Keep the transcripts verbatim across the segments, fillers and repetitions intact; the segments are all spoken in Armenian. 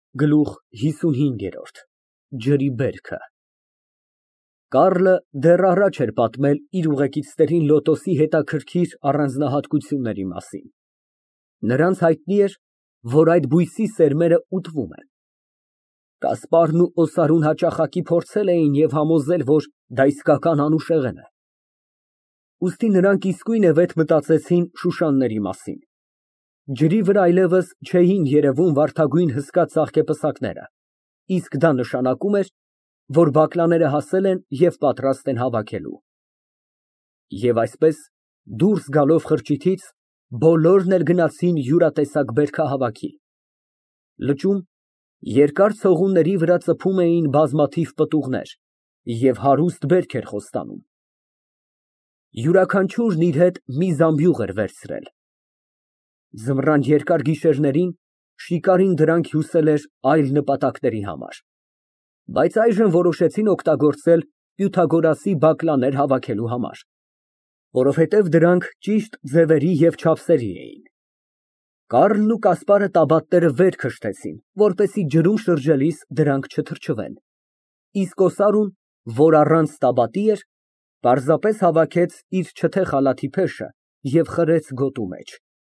Գլուխ հիսունհինգ Ջրի բերքը Կառլը դեռ առաջ էր պատմել իր ուղեկիցներին Լոտոսի հետաքրքիր առանձնահատկությունների մասին. նրանց հայտնի էր, որ այդ բույսի սերմերը ուտվում են։ Կասպարն ու Օսարուն հաճախակի փորձել էին և համոզել, որ դա իսկական անուշեղեն է։ Ուստի նրանք իսկույնևեթ մտածեցին շուշանների մասին։ Ջրի վրա այլևս չէին երևում վարդագույն հսկա ծաղկեպսակները, իսկ դա նշանակում էր, որ բակլաները հասել են և պատրաստ են հավաքելու։ Եվ այսպես, դուրս գալով խրճիթից, բոլորն էլ գնացին յուրատեսակ բերքահավաքի։ Լճում երկար ցողունների վրա ծփում էին բազմաթիվ պտուղներ, և հարուստ բերք էր խոստանում։ Յուրաքանչյուրն իր հետ մի զամբյուղ էր վերցրել։ Ձմռան երկար գիշերներին շիկարին դրանք հյուսել էր այլ նպատակների համար, բայց այժմ որոշեցին օգտագործել Պյութագորասի բակլաներ հավաքելու համար, որովհետև դրանք ճիշտ ձևերի և չափսերի էին։ Կառլն ու Կասպարը տաբատները վեր քշտեցին, որպեսզի ջրում շրջելիս դրանք չթրջվեն, իսկ Օսարուն, որ առանց տաբատի էր, պարզապես հավաքեց իր չթե խալաթի փեշը և խրեց գոտու մեջ։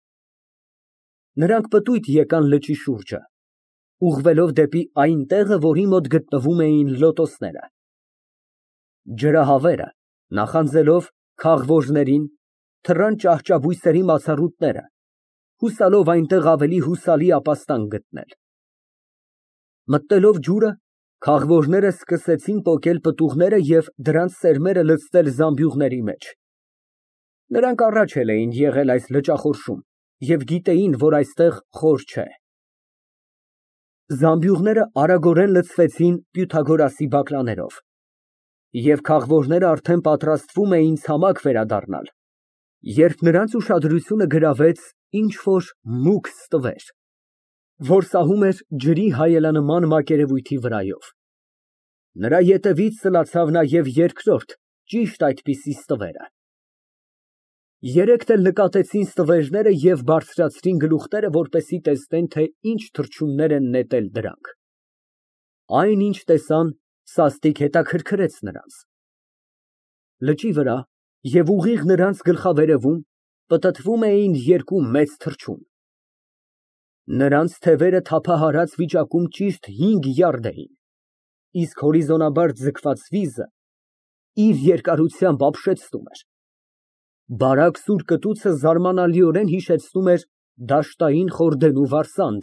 Նրանք պտույտ եկան լճի շուրջը, ուղղվելով դեպի այն տեղը, որի մոտ գտնվում էին լոտոսները։ Ջրահավերը, նախանձելով քաղվոժներին, թռան ճահճաբույսերի մացառուտները, հուսալով այնտեղ ավելի հուսալի ապաստան գտնել։ Մտնելով ջուրը, քաղվոժները սկսեցին պոկել պտուղները և դրանց սերմերը լցնել զամբյուղների մեջ։ Նրանք առաջ էլ էին եղել այս լճախորշում և գիտեին, որ այստեղ խոր չէ։ Զամբյուղները արագորեն լցվեցին Պյութագորասի բակլաներով, և քաղվոժները արդեն պատրաստվում էին ցամաք վերադառնալ, երբ նրանց ուշադրությունը գրավեց ինչ֊որ մուգ ստվեր, որ սահում էր ջրի հայելանման մակերևույթի վրայով։ Նրա ետևից սլացավ նաև երկրորդ ճիշտ այդպիսի ստվերը։ Երեքն էլ նկատեցին ստվերները և բարձրացրին գլուխները, որպեսզի տեսնեն, թե ինչ թռչուններ են նետել դրանք։ Այն, ինչ տեսան, սաստիկ հետաքրքրեց նրանց։ Լճի վրա և ուղիղ նրանց գլխավերևում պտտվում էին երկու մեծ թռչուն։ Նրանց թևերը թափահարած վիճակում ճիշտ հինգ յարդ էին, իսկ հորիզոնաբար ձգված վիզը իր երկարությամբ ապշեցնում էր։ Բարակ սուր կտուցը զարմանալիորեն հիշեցնում էր դաշտային խորդենու վարսանդ։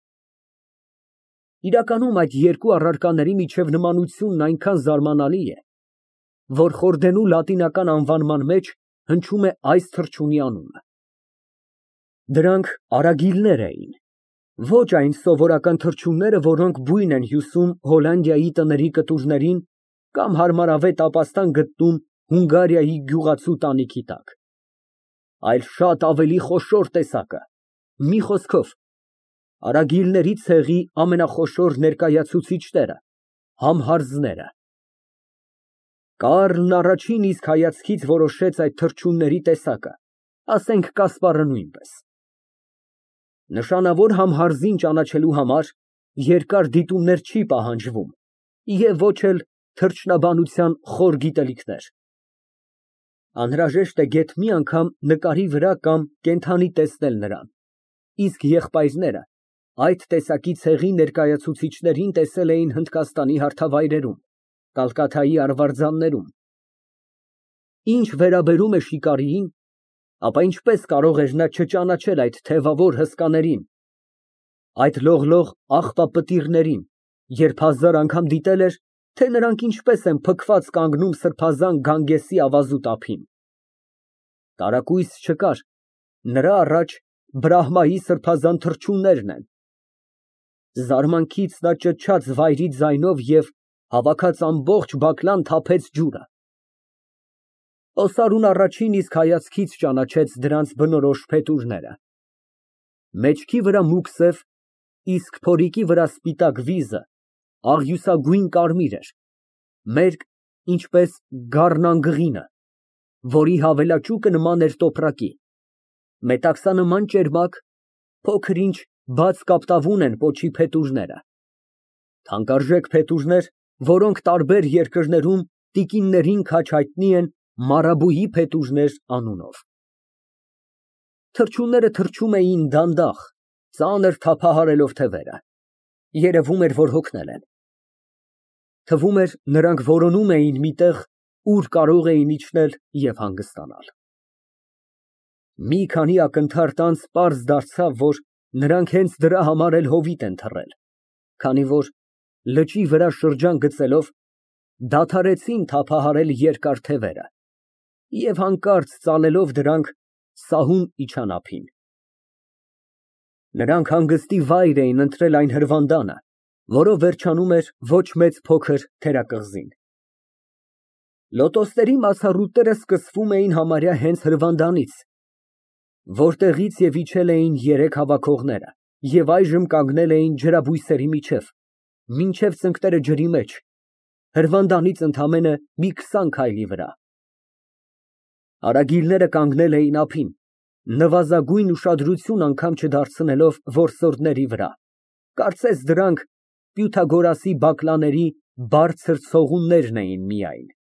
Իրականում այդ երկու առարկաների միջև նմանությունն այնքան զարմանալի է, որ խորդենու լատինական անվանման մեջ հնչում է այս թռչունի անունը։ Դրանք արագիլներ էին, ոչ այն սովորական թռչունները, որոնք բույն են հյուսում Հոլանդիայի տների կտուրներին կամ հարմարավետ ապաստան գտնում Հունգարիայի գյուղացու տանիքի տակ, այլ շատ ավելի խոշոր տեսակը, մի խոսքով, արագիլների ցեղի ամենախոշոր ներկայացուցիչները, համհարձները։ Կառլն առաջին իսկ հայացքից որոշեց այդ թռչունների տեսակը, ասենք Կասպարը նույնպես։ Նշանավոր համհարձին ճանաչելու համար երկար դիտումներ չի պահանջվում և ոչ էլ թռչնաբանության խոր գիտելիքներ։ Անհրաժեշտ է գեթ մի անգամ նկարի վրա կամ կենդանի տեսնել նրան, իսկ եղբայրները այդ տեսակի ցեղի ներկայացուցիչներին տեսել էին Հնդկաստանի հարթավայրերում, Կալկաթայի արվարձաններում։ Ինչ վերաբերում է շիկարիին, ապա ինչպես կարող էր նա չճանաչել այդ թևավոր հսկաներին, այդ լողլող աղբապտիռներին, երբ հազար անգամ դիտել էր, թե նրանք ինչպես են փքված կանգնում սրբազան Գանգեսի ավազուտ ափին։ Տարակույս չկար, նրա առաջ Բրահմայի սրբազան թռչուններն են։ Զարմանքից նա ճչաց վայրի ձայնով և հավաքած ամբողջ բակլան թափեց ջուրը։ Օսարուն առաջին իսկ հայացքից ճանաչեց դրանց բնորոշ փետուրները։ Մեջքի վրա մուգ սև, իսկ փորիկի վրա սպիտակ վիզը աղյուսագույն կարմիր էր, մերկ, ինչպես գառնանգղինը, որի հավելաճուկը նման էր տոպրակի, մետաքսանման ճերմակ, փոքր ինչ բաց կապտավուն են պոչի փետուրները։ Թանկարժեք փետուրներ, որոնք տարբեր երկրներում տիկիններին քաջ հայտնի են մարաբուհի փետուրներ անունով։ Թռչունները թռչում էին դանդաղ, ծանր թափահարելով թևերը, երևում էր, որ հոգնել են։ Թվում էր, նրանք որոնում էին մի տեղ, ուր կարող էին իջնել և հանգստանալ։ Մի քանի ակնթարթ անց պարզ դարձավ, որ նրանք հենց դրա համար էլ հովիտ են թռել, քանի որ լճի վրա շրջան գծելով, դադարեցին թափահարել երկար թևերը և հանկարծ ծալելով դրանք սահուն իջան ափին։ Նրանք հանգստի վայր էին ընտրել այն հրվանդանը, որով վերջանում էր ոչ մեծ փոքր թերակղզին։ Լոտոսների մասառուտները սկսվում էին համարյա հենց հրվանդանից, որտեղից և իջել էին երեք հավաքողները և այժմ կանգնել էին ջրաբույսերի միջև, մինչև ծնկները ջրի մեջ, հրվանդանից ընդամենը մի քսան քայլի վրա։ Արագիլները կանգնել էին ափին, նվազագույն ուշադրություն անգամ չդարձնելով որսորդների վրա, կարծես դրանք Պյութագորասի բակլաների բարձր ցողուններն էին միայն։